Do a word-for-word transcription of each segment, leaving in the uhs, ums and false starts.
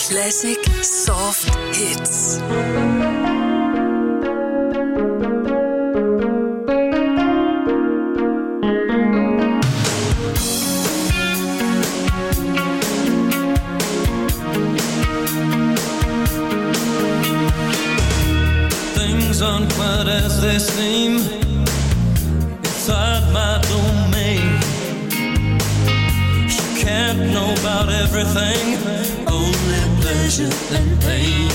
Classic Soft Hits. Things aren't quite as they seem inside my domain. You can't know about everything, only pleasure and pain.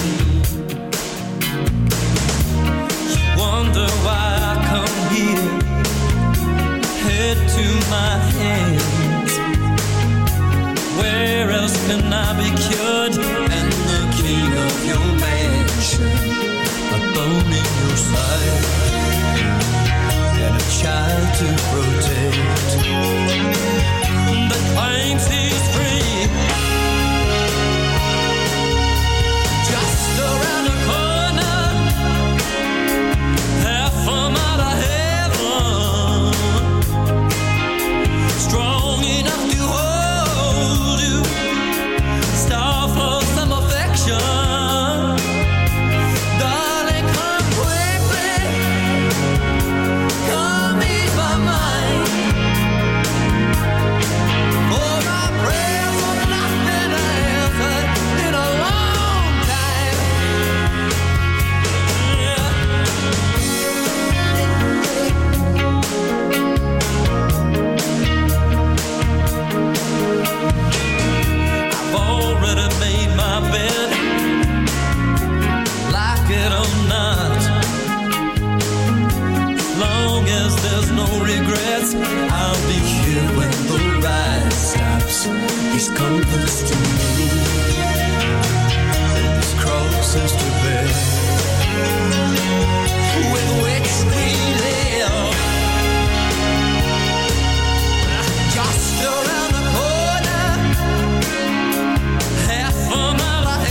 You wonder why I come here, head to my hands. Where else can I be cured? And the king of your mansion, a bone in your side, and a child to protect that claims he's free. Just around the corner, half a mile of heaven, strong enough to hold you, star for some affection. I'll be here when the ride stops. He's compass to me, and his crosses to bear, with which we live. Just around the corner, half a mile of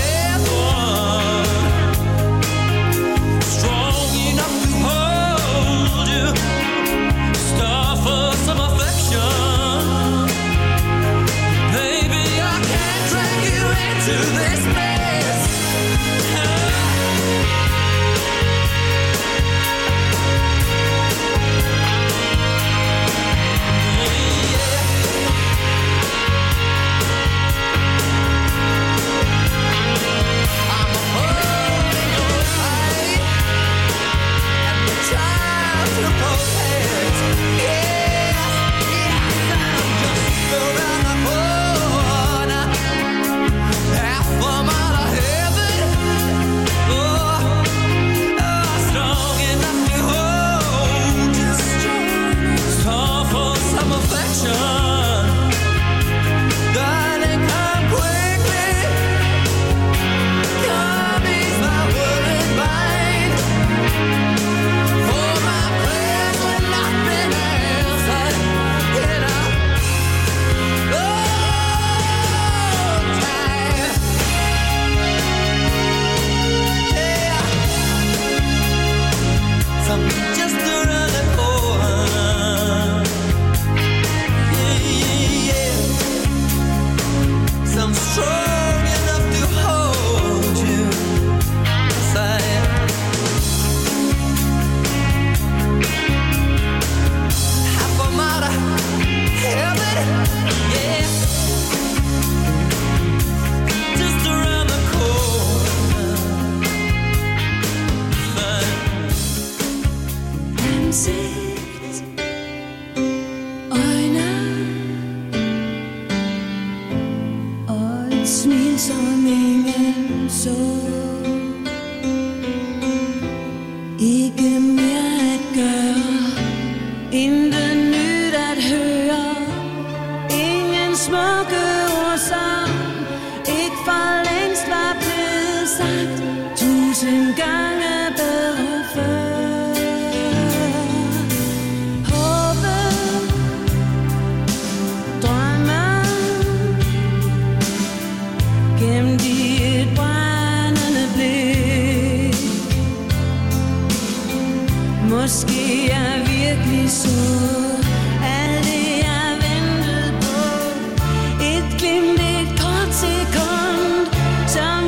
heaven, strong enough to hold you, for some affection. Baby, I can't drag you into this mess. I'm a hole in your eye, and the child to protect. Yeah. Around the corner, half a mile of heaven, oh, oh, strong enough to hold you, star for some affection. Darling, come quickly, come ease my worried mind, for my prayers have not been answered, you know. Just around the corner, yeah, yeah, yeah. Some strong enough to hold you inside. Half a mile of heaven, yeah. Just around the corner. Ansigt, øjne og et smil, som ingen så. Ikke mere at gøre, intet nyt at høre, ingen smukke ord, som ikke for længst var blevet sagt tusind gange bedre før. Måske jeg virkelig så alt det jeg ventede på. Et glimt, et kort sekund, som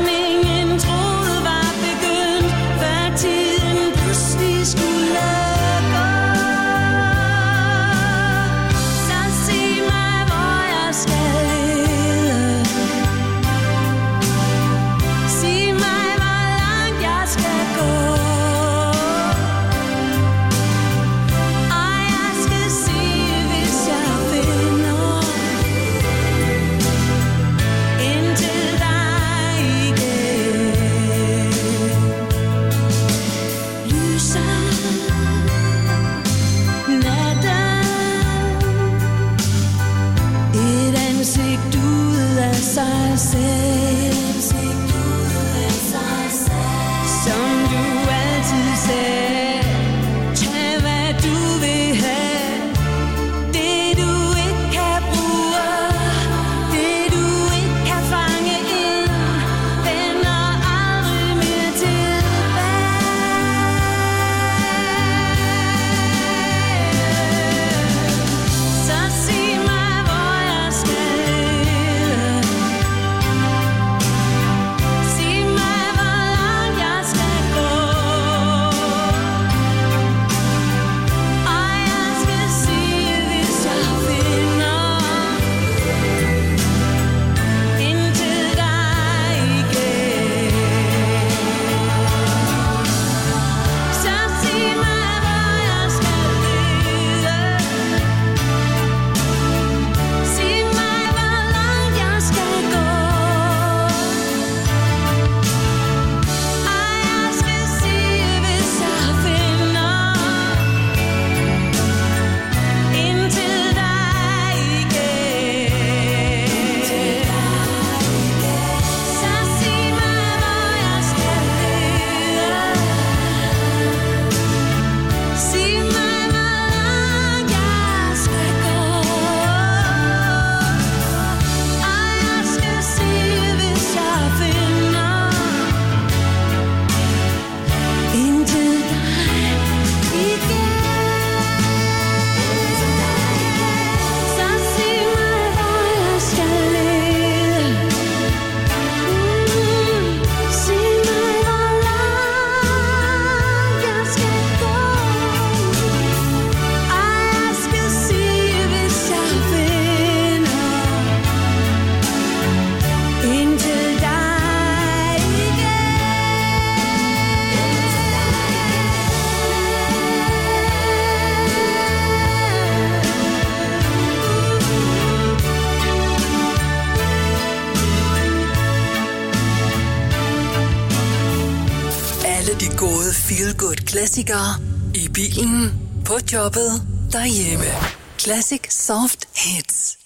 alle de gode feel-good-klassikere i bilen, på jobbet, derhjemme. Classic Soft Hits.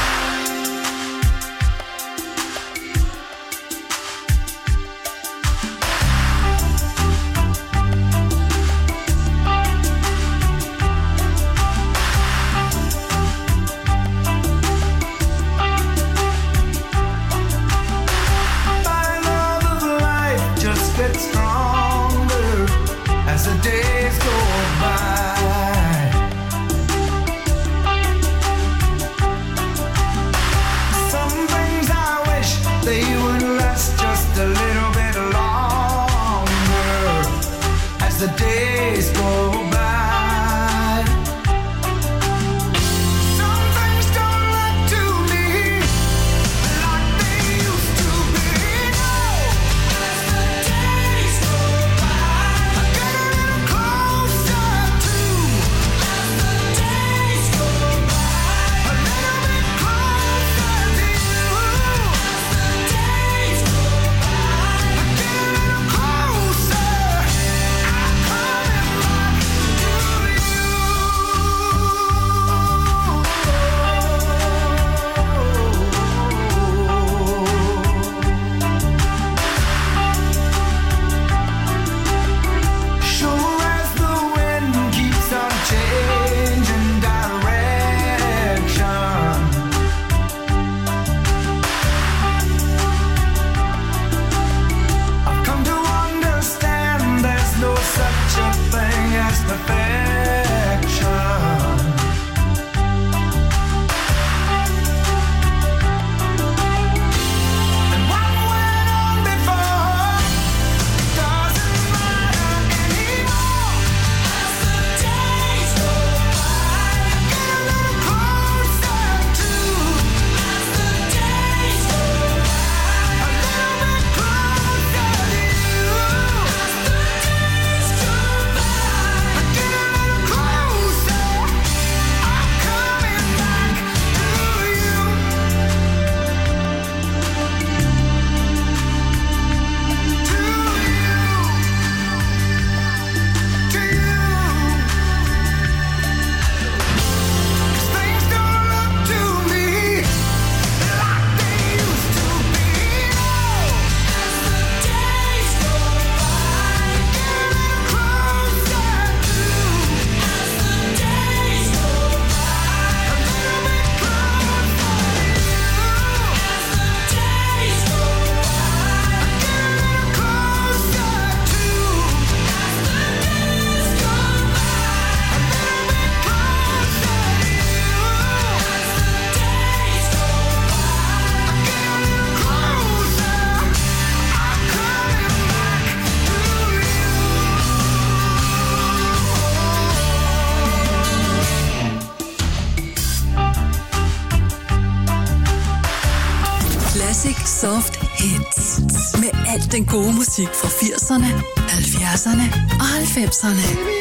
Soft Hits. Med al den gode musik fra firserne, halvfjerdserne og halvfemserne.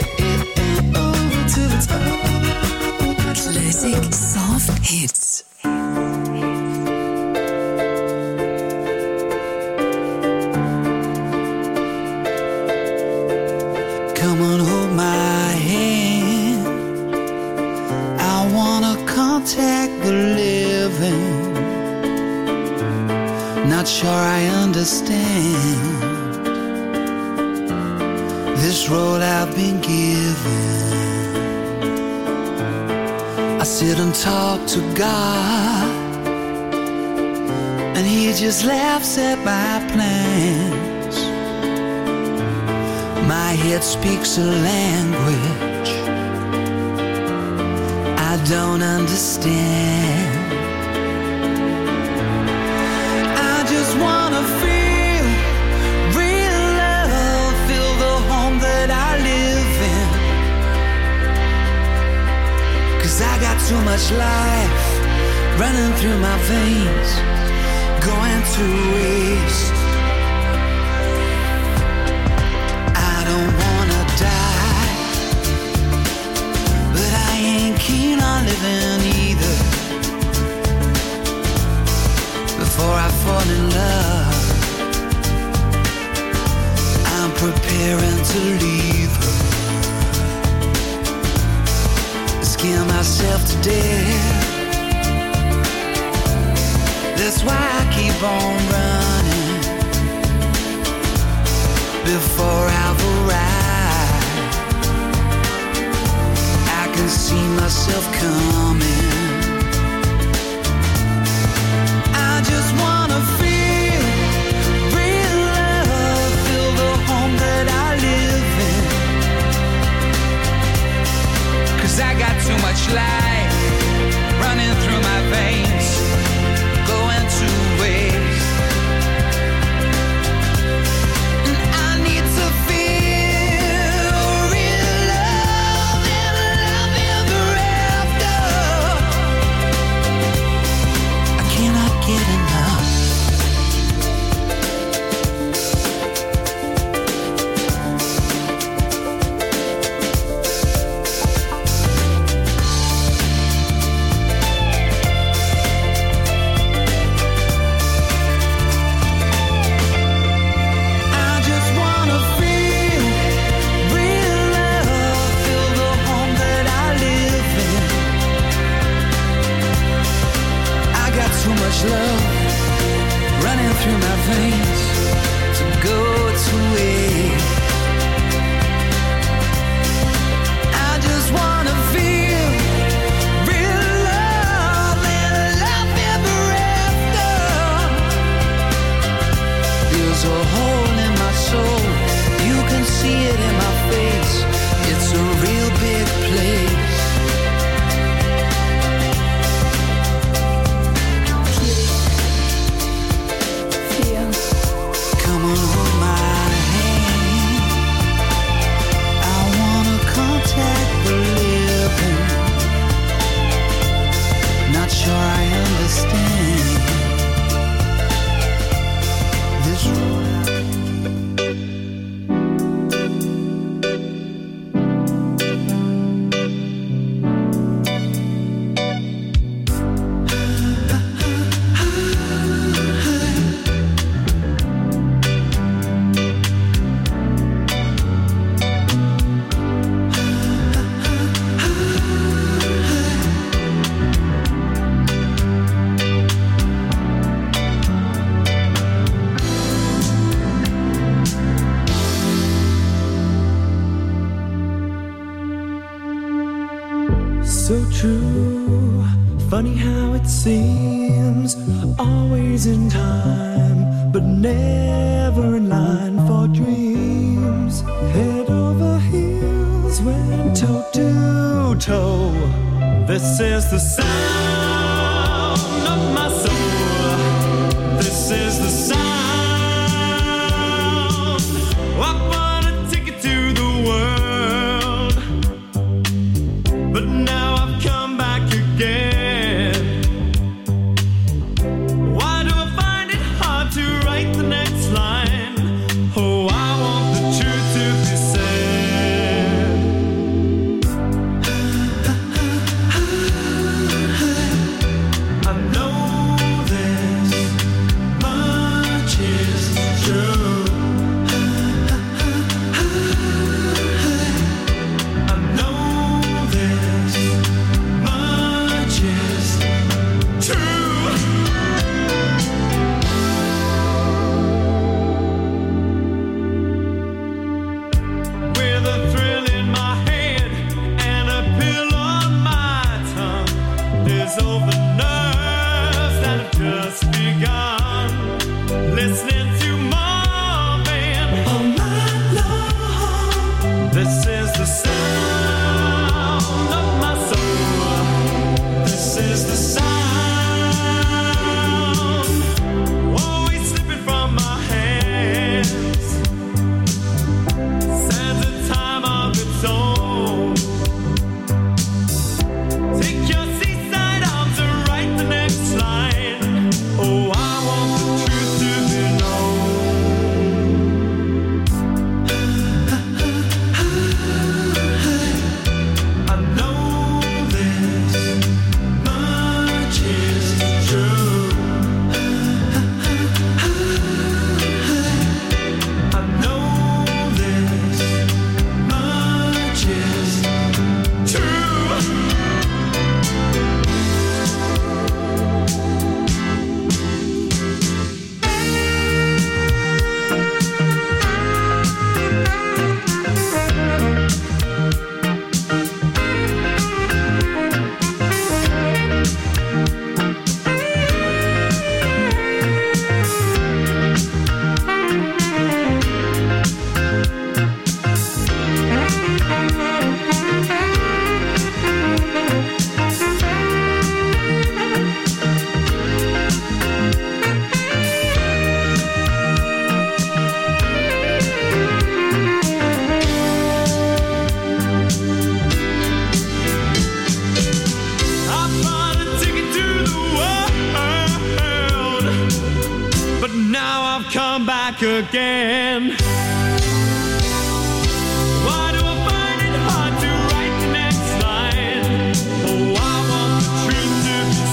Classic Soft Hits. Come on, hold my hand. I wanna contact the living. Not sure I understand this road I've been given. I sit and talk to God, and He just laughs at my plans. My head speaks a language I don't understand. Just wanna feel real love, feel the home that I live in. 'Cause I got too much life running through my veins, going to waste. I don't wanna die, but I ain't keen on living either. Before I fall in love, I'm prepared preparing to leave her, scare myself to death. That's why I keep on running before I've arrived. I can see myself coming. I just wanna feel real love, feel the home that I live in. 'Cause I got too much life running through my veins, going two ways. And I need to feel real love and love ever after. I cannot get enough. Love running through my veins to go to waste. I just wanna feel real love and love ever after. There's a hole in my soul, you can see it in my face. It's a real big place. Sure I understand this so true. Funny how it seems, always in time, but never in line for dreams. Head over heels, went toe to toe. This is the sound of my soul. This is the sound. I want a ticket to the world, but now I've come back again. Why do I find it hard to write the next line? Oh, I want the truth to be said. I've come back again. Why do I find it hard to write the next line? Oh, I want the truth to be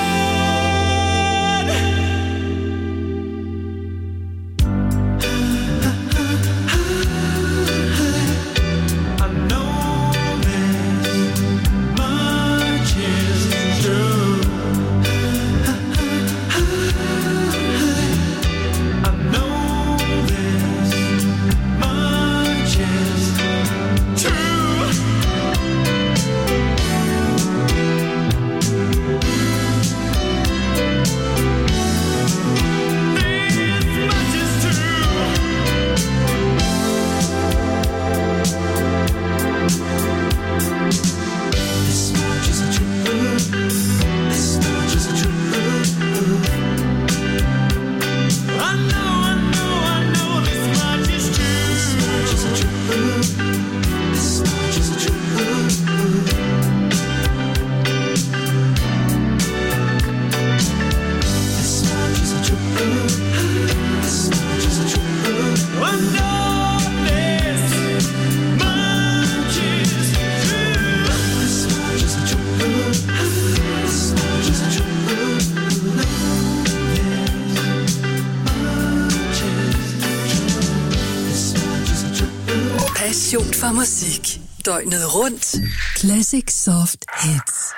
said. I know this much is true. I know this much is true. This much is This much is a truth. This much is a truth. I know, I know, I know this much is true. This much is a truth. This much is a truth. This much is a truth. This much is a truth. I know this much is true. This much is a truth. This much is a truth. Passion for musik. Døgnet rundt. Classic Soft Hits.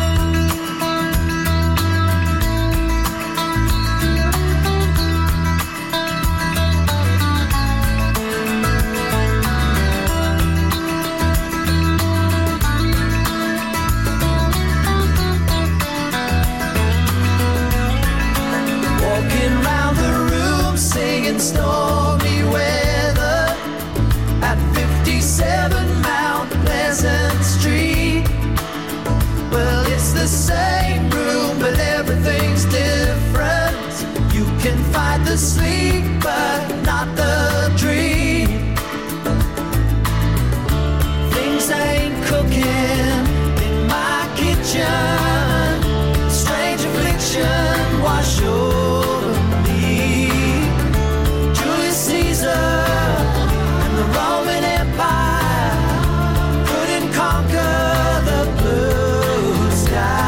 Walking round the room singing stormy weather at fifty-seven Mount Pleasant Street. Well, it's the same room, but everything's different. You can fight the sleep, but not the dream. Things ain't cooking in my kitchen. Strange affliction wash over me. Julius Caesar and the Roman Empire couldn't conquer the blue sky.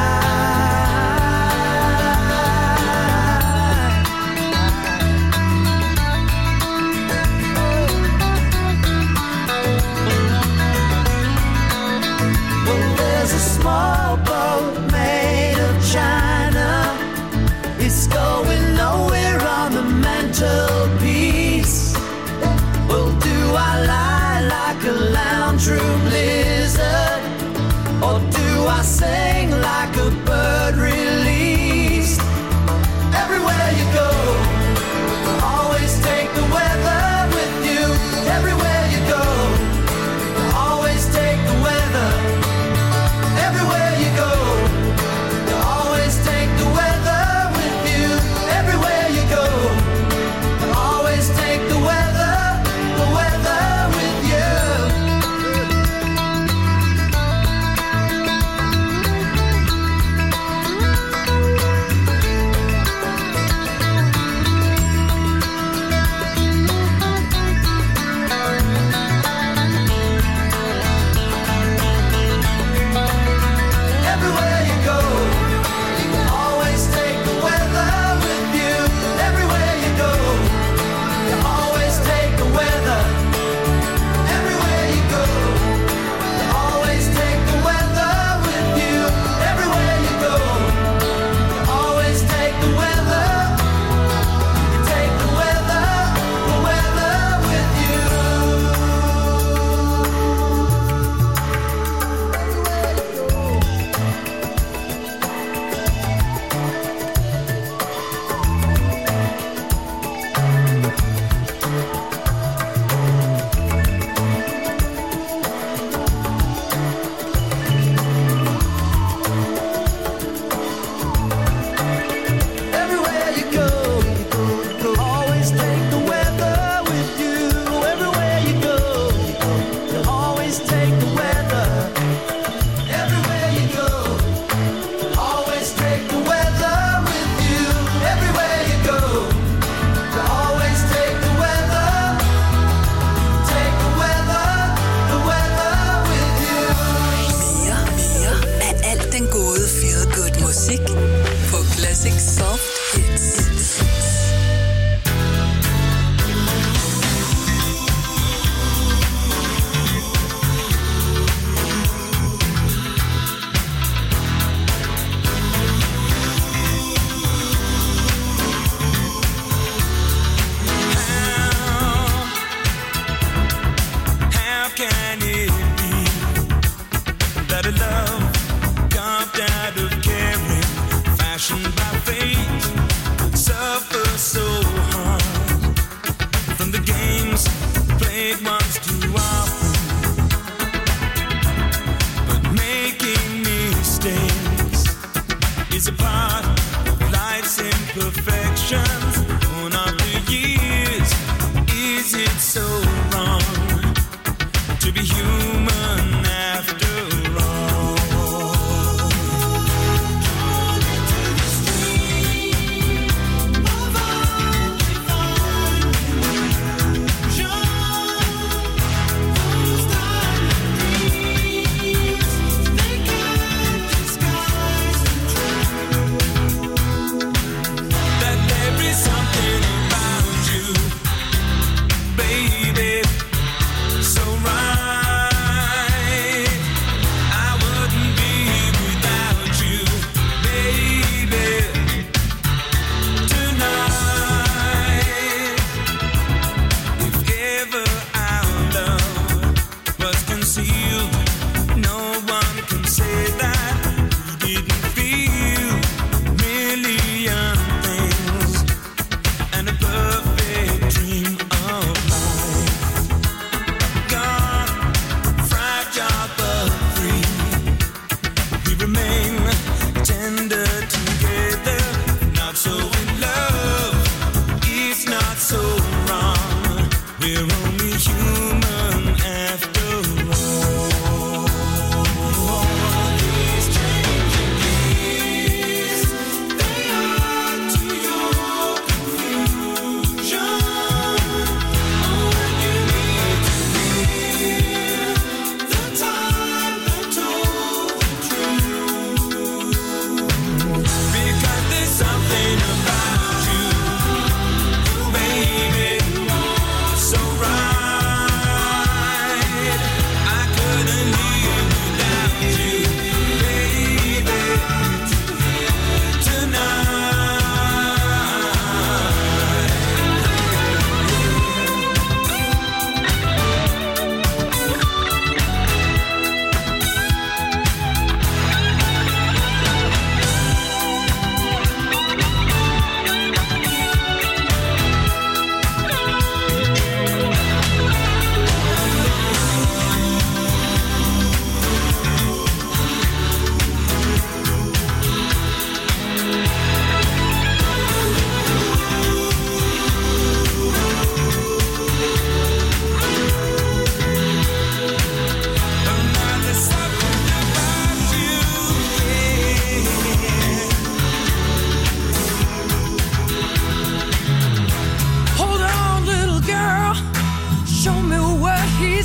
Well, there's a small boat made of china. It's going nowhere on the mantelpiece. Well, do I lie like a lounge room lizard, or do I sing like a bird released? Everywhere you go, always take the weather with you. Everywhere you go, always take the weather. Everywhere you go, always take the weather with you. Everywhere you go, always take the weather, the weather with you.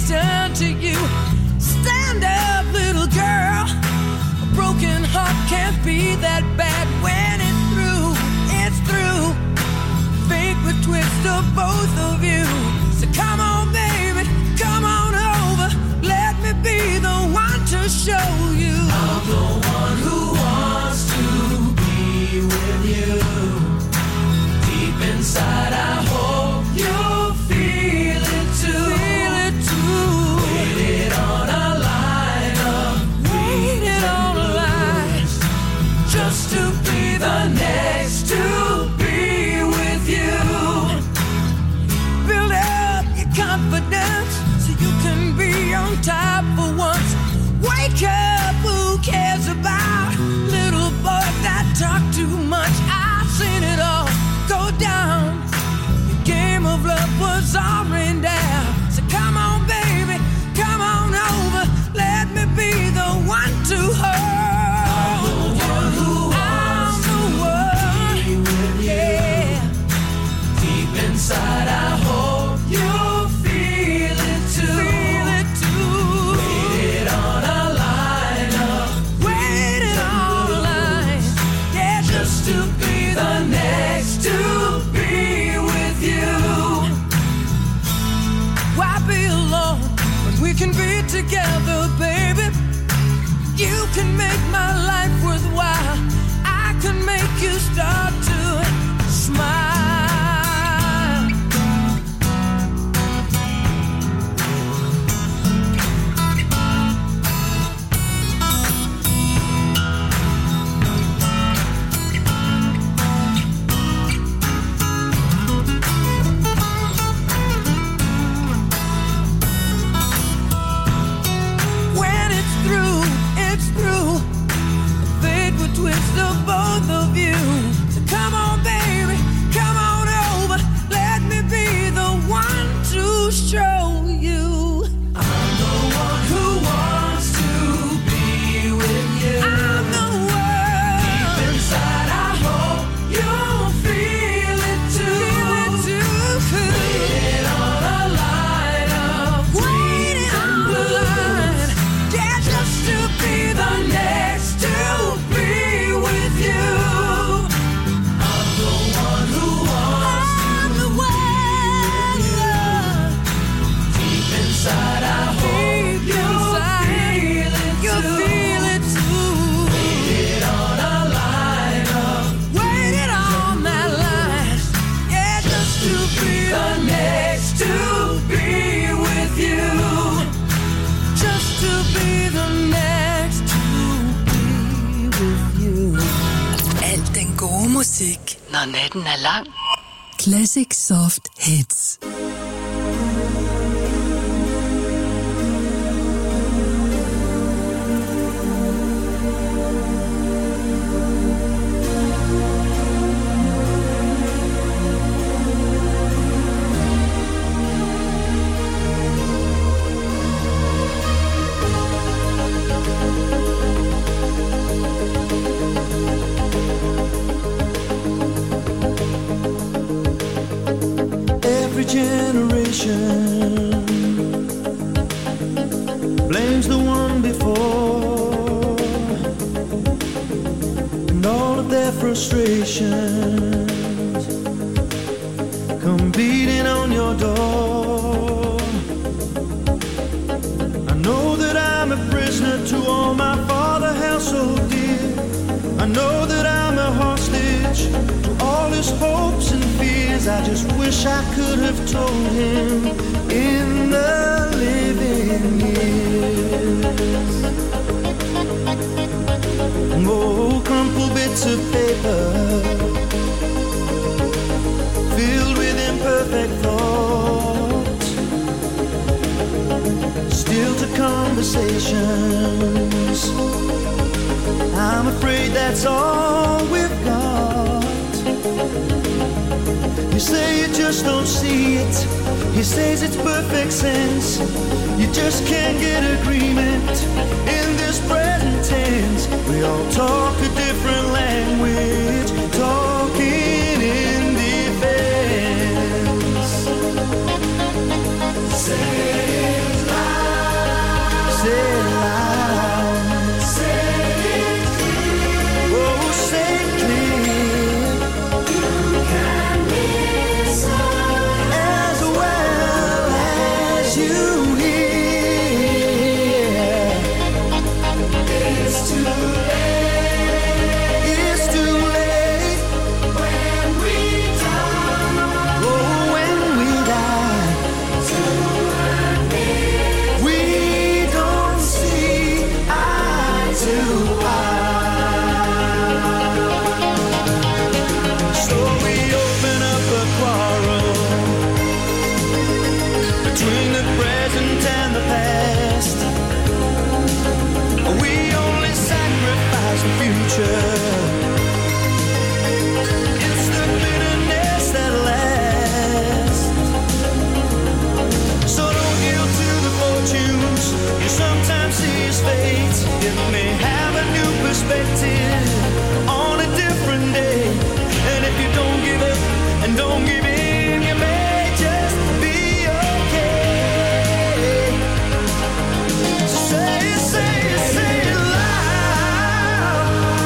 invitation to you. Stand up, little girl. A broken heart can't be that bad when it's through. It's through. Fate would twist of both of you. So come on, baby, come on over. Let me be the one to show you. I'm the one who wants to be with you. Deep inside, I hope you'll feel it too. Feel it too. Waited on a line of waited on a line just to be the next to be with you. Build up your confidence so you can be on top for once. Wake up, who cares about little boys that talk too much? I've seen it all go down. The game of love was all rained down. So come on, baby, come on over. Let me be the one to hold you. I'm the one, yeah. Deep inside, I hope you'll feel it too. Feel it too. Waited on a line up. Waited on a line. Yeah, just to be the next to be with you. Why be alone when we can be together, baby? You can make my life worthwhile. I can make you start to smile. When it's through, it's through. Fate would twist of both of you. So come on, baby, come on over. Let me be the one to show you. I'm the one who wants to be with you. I'm the one. Deep inside, I hope you'll feel it too. Feel it too. Waited on a line of waiting on the line. Yeah, just to be the next to be with you. I'm the one who wants I'm the one. Deep inside, I hope you'll feel it too. You'll feel it too. Waited on a line of waited on that line. Yeah, just to be the next to be with you. Just to be the next to be with you. Al den gode musik, når natten er lang. Classic Soft Hits. Every generation blames the one before, and all of their frustrations come beating on your door. I know that I'm a prisoner to all my father held so dear. I know that I'm a hostage to all his hopes and fears. I just wish I could have told him in the living years. Oh, crumpled bits of paper filled with imperfect thoughts, still to conversations. I'm afraid that's all we've got. You say you just don't see it. He says it's perfect sense. You just can't get agreement in this present tense. We all talk a different language, talking in defense. Say it loud. between the present and the past. We only sacrifice the future. It's the bitterness that lasts. So don't yield to the fortunes you sometimes see as fate. It may have a new perspective on a different day. And if you don't give up and don't give in, you may just be okay. So say it, say it, say it loud.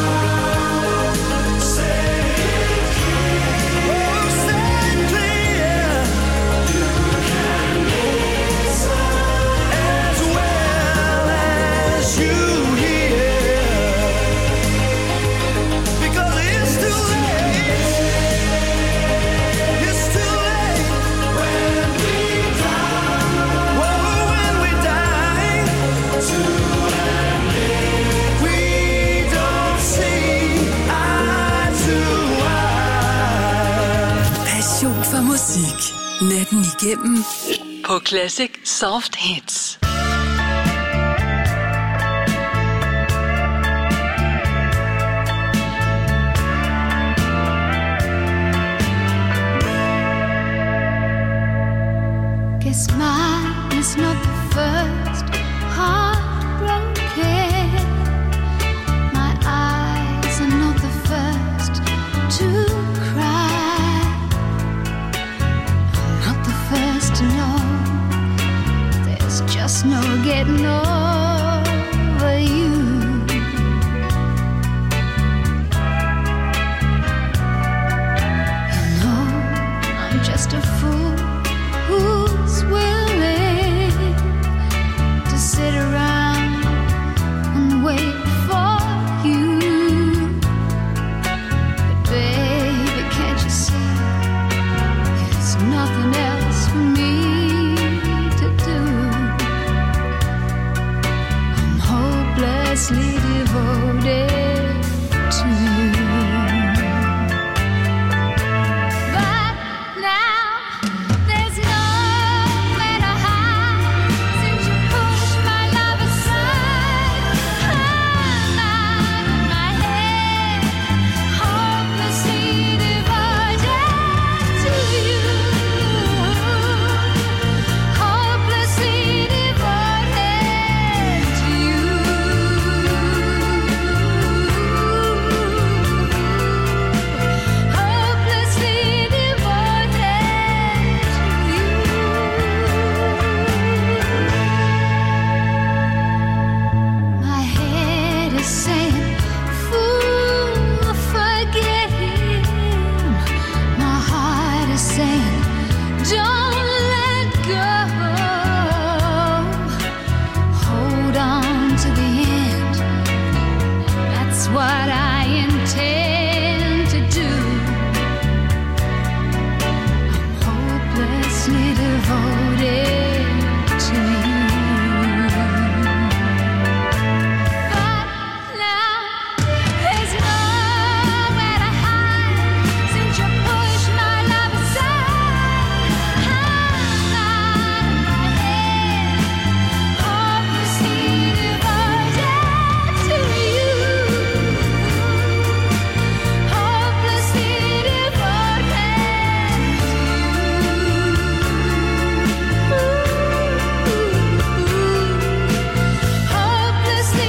Say it clear. Oh, say it clear. You can listen as well as you hear. Because it's too late. It's too late when we die. Whoa, when we die. To admit we don't see eye to eye. Passion for musik. Natten igennem på Classic Soft Hits. Guess mine is not the first heartbroken. My eyes are not the first to cry. I'm not the first to know. There's just no getting over you. You know, I'm just a fool who's willing to sit around and wait for you. But baby, can't you see there's nothing else for me to do? I'm hopelessly devoted to you. But now there's nowhere to hide since you pushed my love aside. I'm out of my head, hopelessly devoted to you. Hopelessly devoted to you. Hopelessly devoted to you. My head is saying, fool, forget him. My heart is saying, don't let go. Hold on to the end. That's what I intend to do. I'm hopelessly devoted to you. But now there's nowhere to hide since you pushed my love aside. I'm out of my head, hopelessly devoted to you. Hopelessly devoted to you. Hopelessly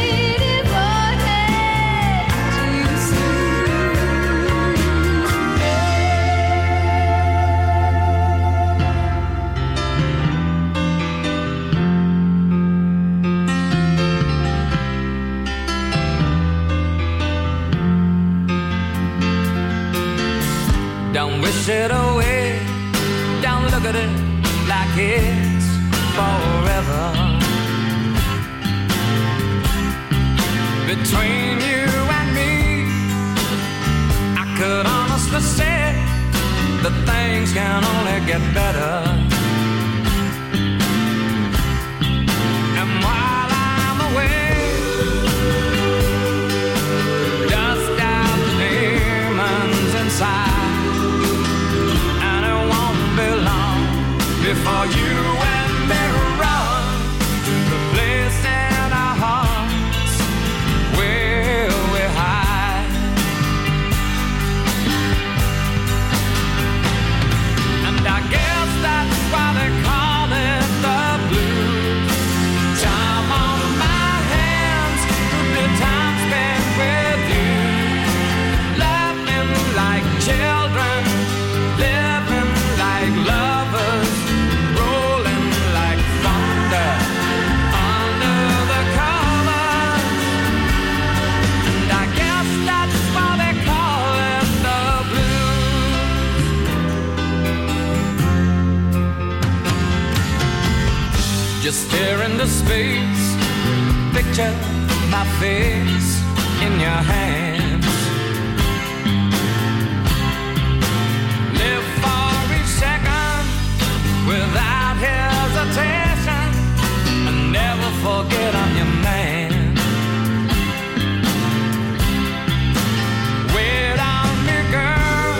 Don't wish it away. Don't look at it like it's forever. Between you and me, I could honestly say that things can only get better. And while I'm away, dust out the demons inside, and it won't be long before you and may run the place in our hearts where we hide. And I guess that's why they call it the blues. Time on my hands, the time spent with you, laughing like children, living like lovers, rolling like thunder under the covers. And I guess that's why they call it the blues. Just stare into space, picture my face in your hands. Live for each second without hesitation, and never forget I'm your man. Wait on me, girl.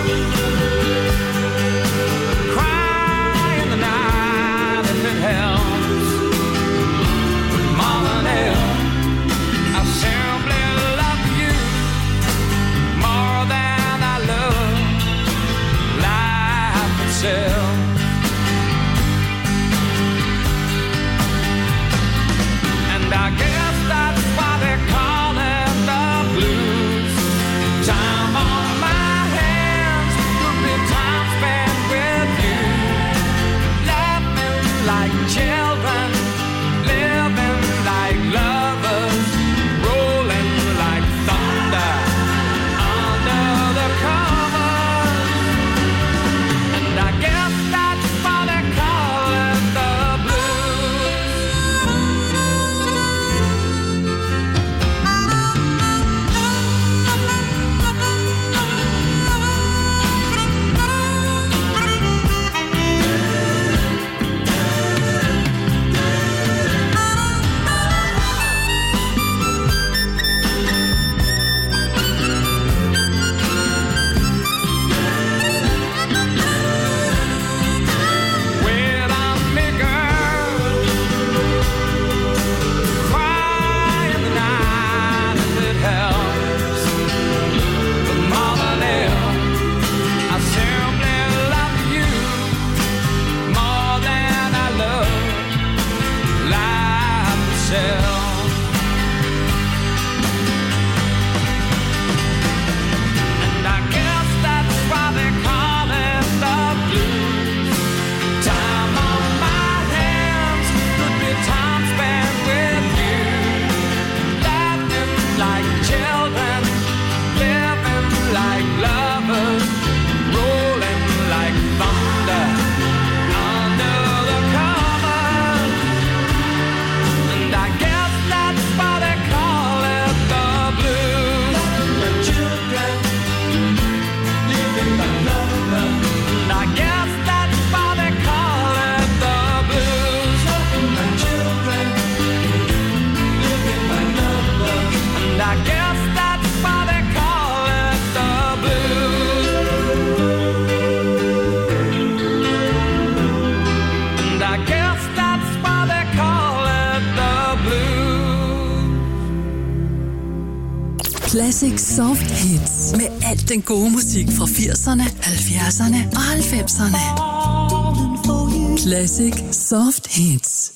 Cry in the night if it helps. More than ever, I simply love you more than I love life itself. And I guess that's why they call it the blues. Time on my hands could be time spent with you, laughing like children, living like lovers, rolling like thunder under the covers. And I guess that's why they call it the blues. Wait on me, girl. Cry in the night if it helps. But more than ever, I simply love you more than I love life itself. And I guess that's why they call it the blues. Time on my hands could be time spent with you, laughing like children, living like lovers, rolling like thunder under the covers. And I guess that's why they call it the blues. The children living like lovers. And I guess that's why they call it the blues. The children living like lovers. And I guess that's why they call it the blues. And I guess that's why they call it the blues. Classic Soft Hits. Med alt den gode musik fra firserne, halvfjerdserne og halvfemserne. Classic Soft Hits.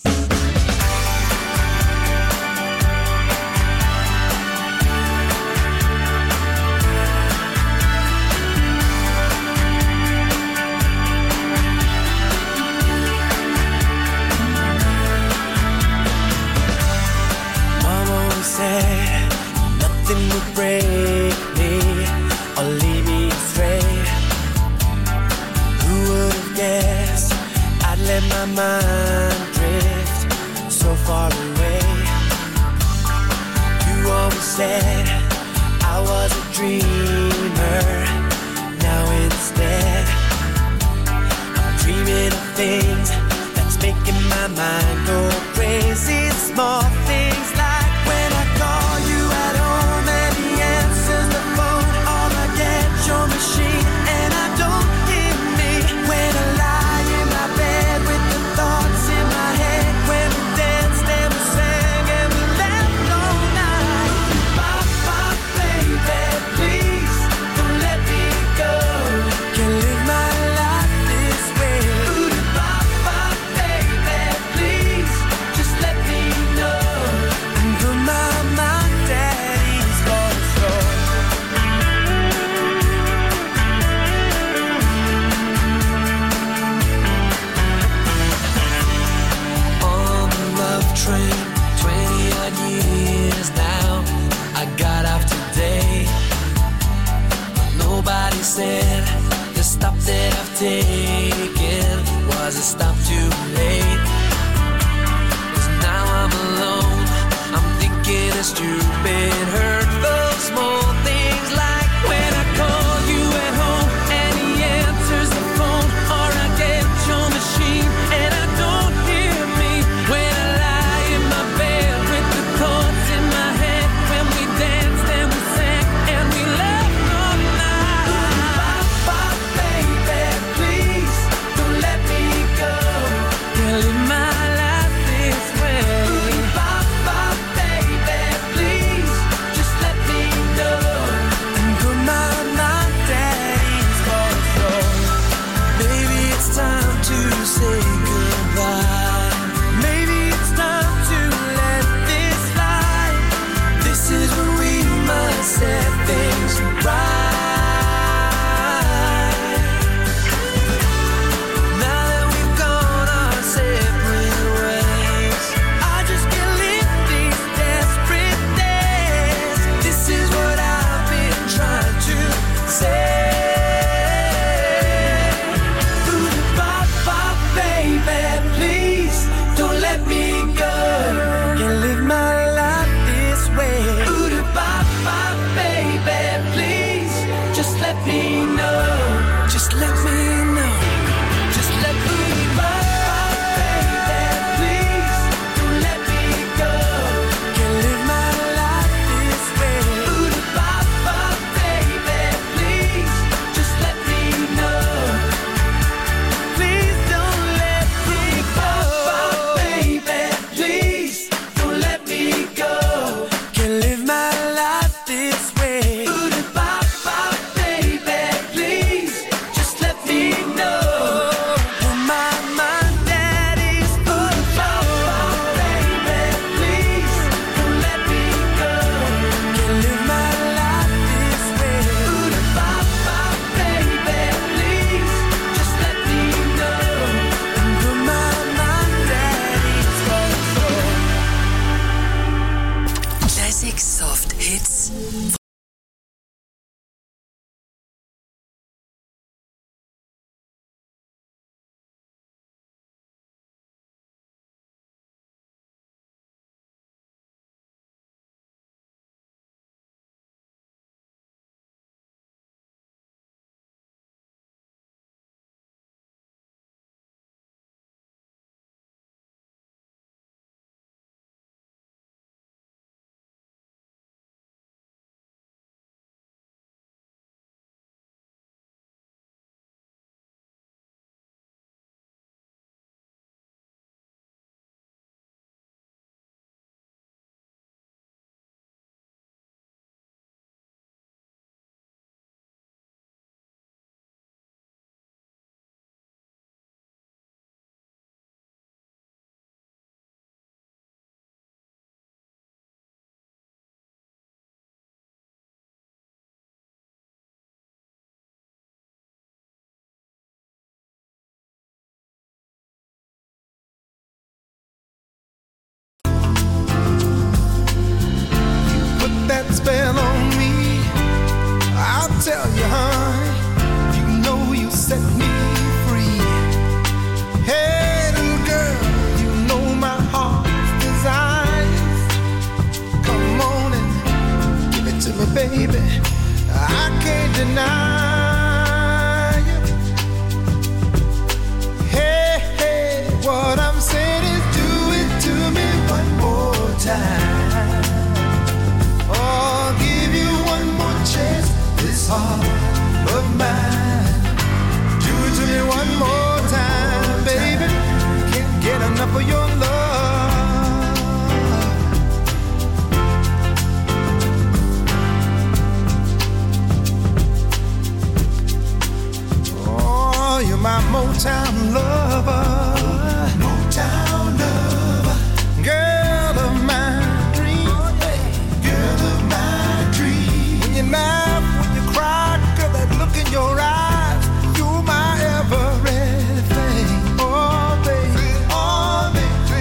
Mama always said nothing would break me or lead me astray. Who would have guessed I'd let my mind drift so far away? You always said I was a dreamer. Now instead I'm dreaming of things that's making my mind go crazy. Small things like when I call you at home and he answers the phone, or I get your machine and I don't hear me. When I lie in my bed with the thoughts in my head too late. 'Cause now I'm alone, I'm thinking of stupid, hurtful, small things like when I call you at home and he answers the phone, or I get your machine and I don't hear me. When I lie in my bed with the chords in my head, when we danced and we sang and we laughed all night. Ooh, bop, baby, please don't let me go. Can't live my life this way. Ooh, bop, bop, baby, please just let me know. And put my mind daddy's call. So maybe it's time to say goodbye. Maybe it's time to let this slide. This is when we must set things right. Now that we've gone our separate ways, I just can't live these desperate days. This is what I've been trying to say. Ooh, bop, bop, baby, please don't let me go. Can't live my life this way. Ooh, bop, bop, baby, please just let me know. Just let me know. Just let me bop, bop, baby, please don't let me go. Can't live my life this way. Ooh, bop, bop, baby, please just let me know. Please don't let me go. Bop, baby, please don't let me go. Can't live my life this way. Ooh, bop, bop, baby, please just let me know. Put my mind daddy's ooh, bop, bop, baby, please don't let me go. Can't live my life this way. Ooh, bop, bop, baby, please just let me know. And put my mind daddy's call. Classic Soft Hits. Put that spell on me. I'll tell you, hon. You know you set me free. Hey, little girl, you know my heart's desires. Come on and give it to me, baby. I can't deny you. Hey, hey, what I'm saying is do it to me one more time. I'll give you one more chance, this heart of mine. Do it to me one more time, baby. Can't get enough of your love. Oh, you're my Motown lover. Motown lover. Girl of my dreams. Girl of my dreams. When you laugh, when you cry, girl, that look in your eyes, you're my everything. Oh, baby, oh, baby.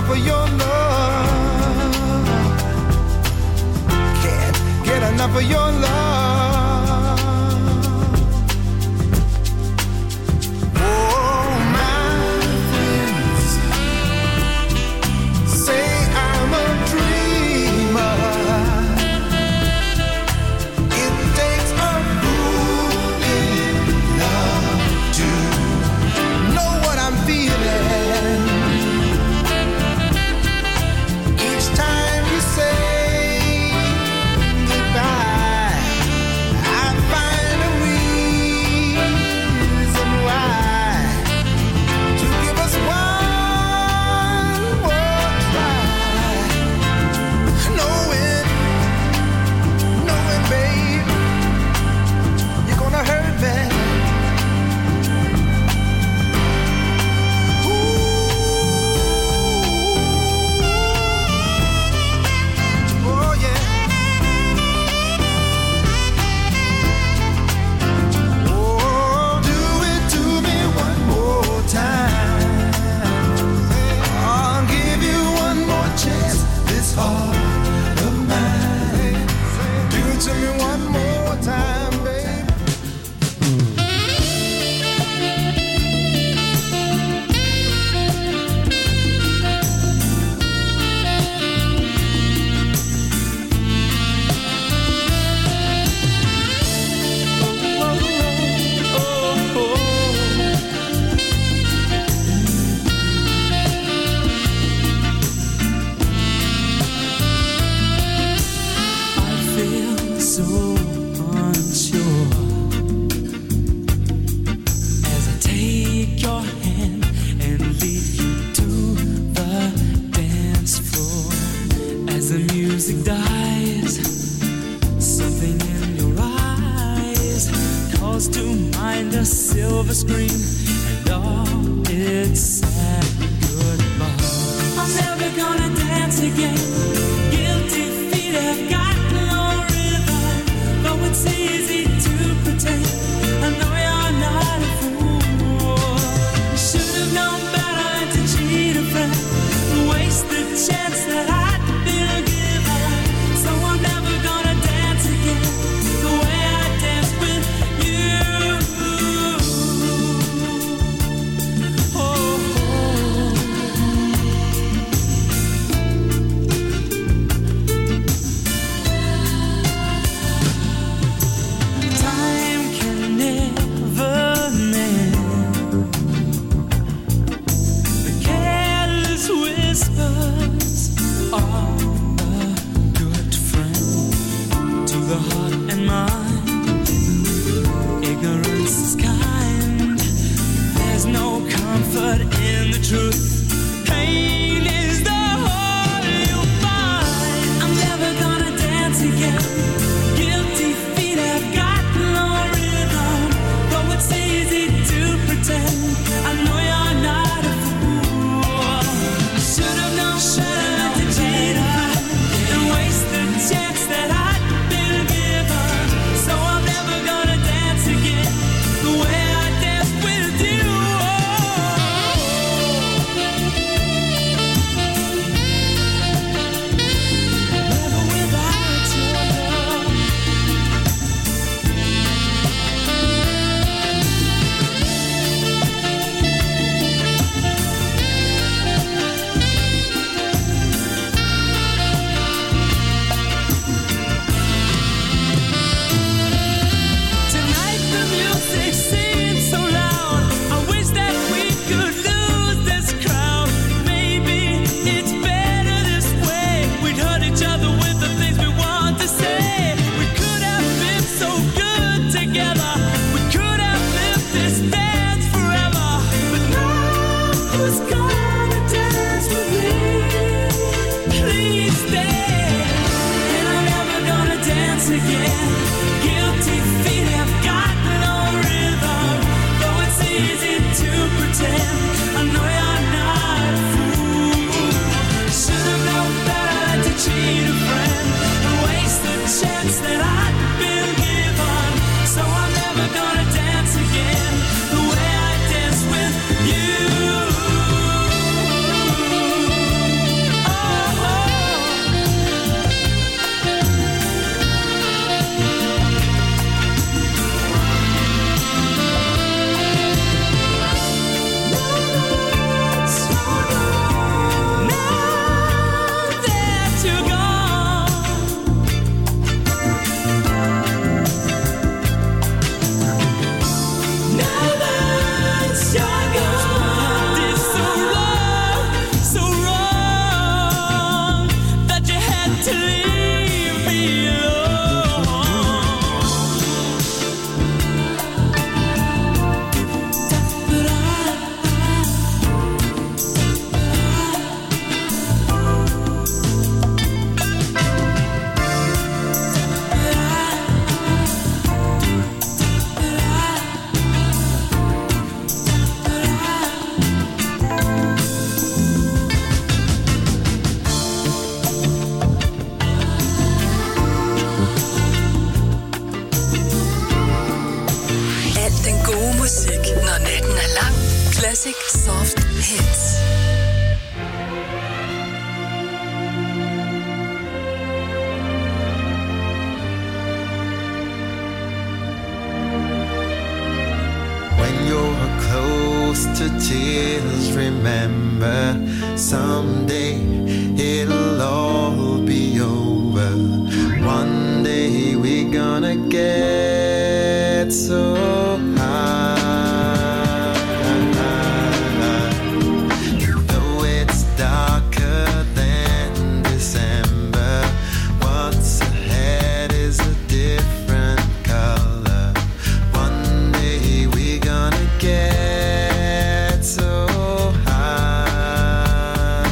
enough of your love. Can't get enough of your love. Oh, my friends say I'm a dreamer. It takes a fool in love to know what I'm feeling. Each time you say goodbye, I find a reason why to give us one more try. Knowing, knowing, babe, you're gonna hurt me. Oh yeah. Oh, do it to me one more time. I'll give you one more chance. This heart of mine. Do it to me one more time, baby. I feel so unsure as I take your hand and lead you to the dance floor. As the music dies, something in your eyes calls to mind a silver screen and all its sad goodbye. I'm never gonna dance again. Guilty feet have got no rhythm, though it's easy to pretend. I know you're not a fool. You should have known better than to cheat a friend, waste the chance that I'd been given. So I'm never gonna dance again the way I danced with you. Oh, oh. Time can never mend the careless whispers of a good friend to the heart and mind. Ignorance is kind. There's no comfort in the truth. Pain is the whole you'll find. I'm never gonna dance again. Guilty feet have got no rhythm, though it's easy to pretend. I know you're not a fool. Should have known better than to cheat a friend and waste the chance that I'd been given. So I'm never gonna dance again the way I danced with you. Oh. Classic Soft Hits. When you're close to tears, remember someday it'll all be over. One day we're gonna get so high. Though it's darker than December, what's ahead is a different color. One day we're gonna get so high.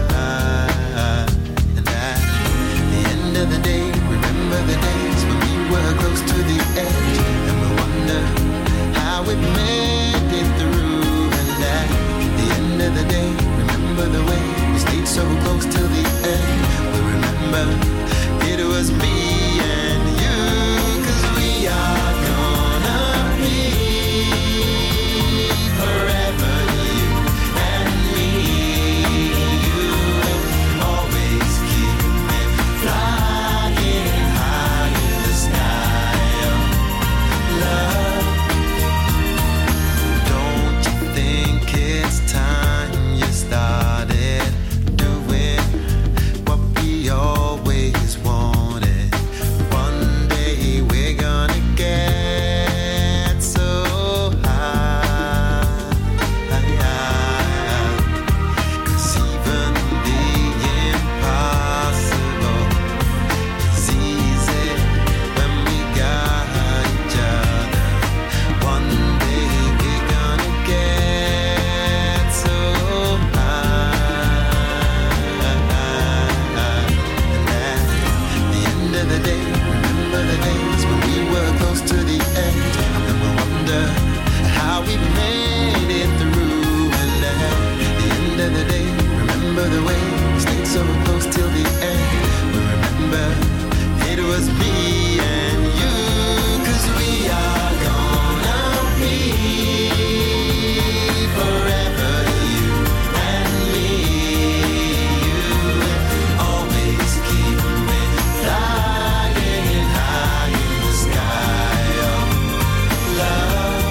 And at the end of the day, remember the days when we were close to the edge, and we wonder how we made it through. And at the end of the day, remember the way we stayed so close till the end. We remember it was me and you, 'cause we are gonna be forever, you and me. You will always keep me flying high in the sky of love. Don't you think it's time you started doing what we always wanted? One day we're gonna get so high. 'Cause even the impossible is easy when we got each other. One day we're gonna get so high. And at the end of the day, remember the days when we were close to the edge, and then we'll wonder how we made it through. And at the end of the day, remember the way we stayed so close till the end. We remember it was me and you, 'cause we are gonna be forever, you and me. You will always keep me flying high in the sky of love.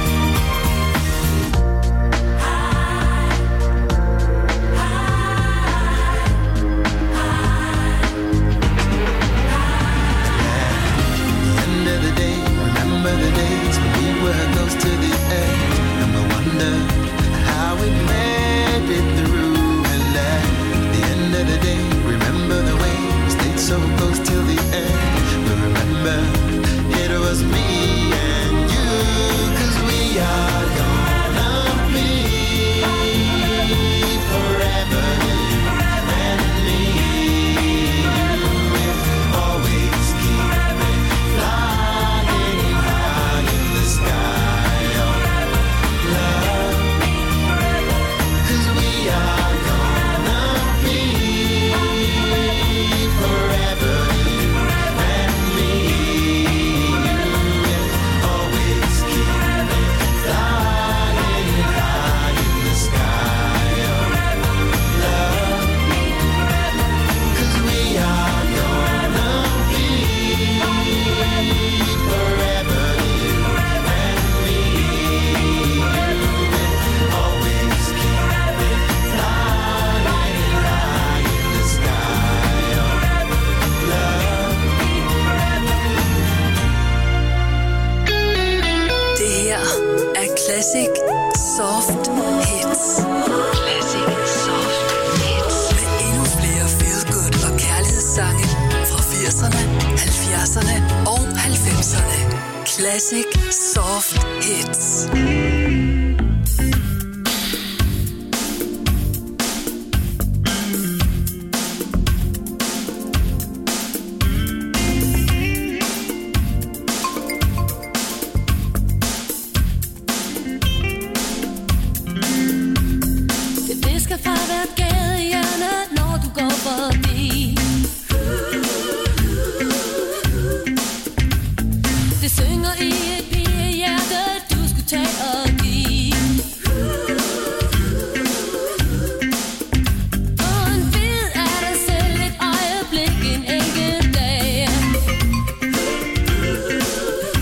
End of the day, remember the days when we were close to the edge, and we wonder how we made it through. And at the end of the day, remember the way we stayed so close till the end. We remember it was me and you, 'cause we are gonna be forever, you and me. You will always keep me flying high in the sky of love. 'Cause we are gonna be forever, you and me. You will always keep me flying high in the sky of love. 'Cause we are gonna be forever, you and me. You will always keep me flying high in the sky of love. Det her er Classic Soft Hits. Classic Soft Hits. Med endnu flere feel-good og kærlighedssange fra firserne, halvfjerdserne og halvfemserne. Classic Soft Hits. Det skal fra hvert